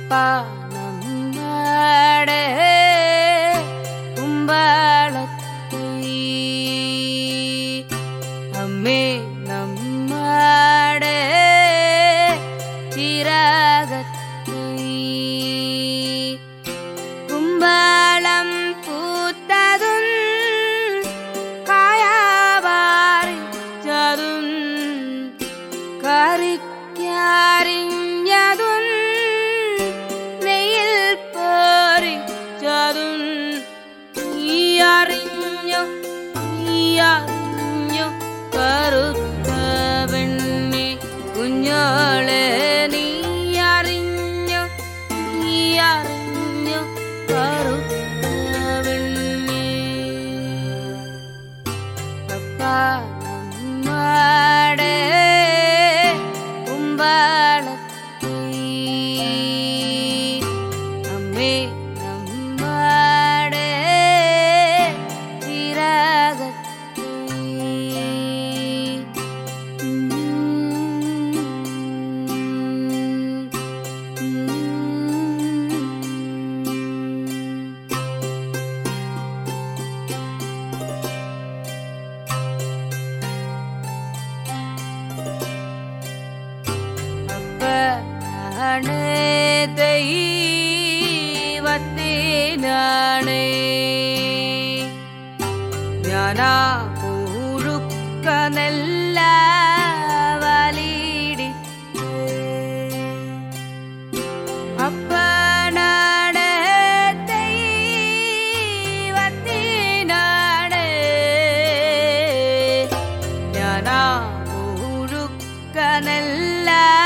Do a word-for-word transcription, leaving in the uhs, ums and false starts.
അപ്പാ നമ്മടെ കുമ്പളത്തെ അമ്മേ നമ്മടെ ചിറകത്തെ കുമ്പളം പൂത്തതും കായവാറിച്ചതും കറിക്കരിഞ്ഞതും നെയ്യിൽ പൊരിച്ചതും നീ അറിഞ്ഞു നീ അറിഞ്ഞു കറുത്ത പെണ്ണെ കുഞ്ഞോളെ നീ അറിഞ്ഞു നീ അറിഞ്ഞു കറുത്ത പെണ്ണെ അപ്പാ നമ്മടെ കുമ്പളത്തെ അമ്മേ നമ്മടെ ചിറകത്തെ അപ്പനാണ് ദൈവത്തിനാണ് ഞാനാ പുഴുക്ക നെല്ല വലിടി അപ്പനാണ് ദൈവത്തിനാണ് ഞാനാ പുഴുക്ക നെല്ല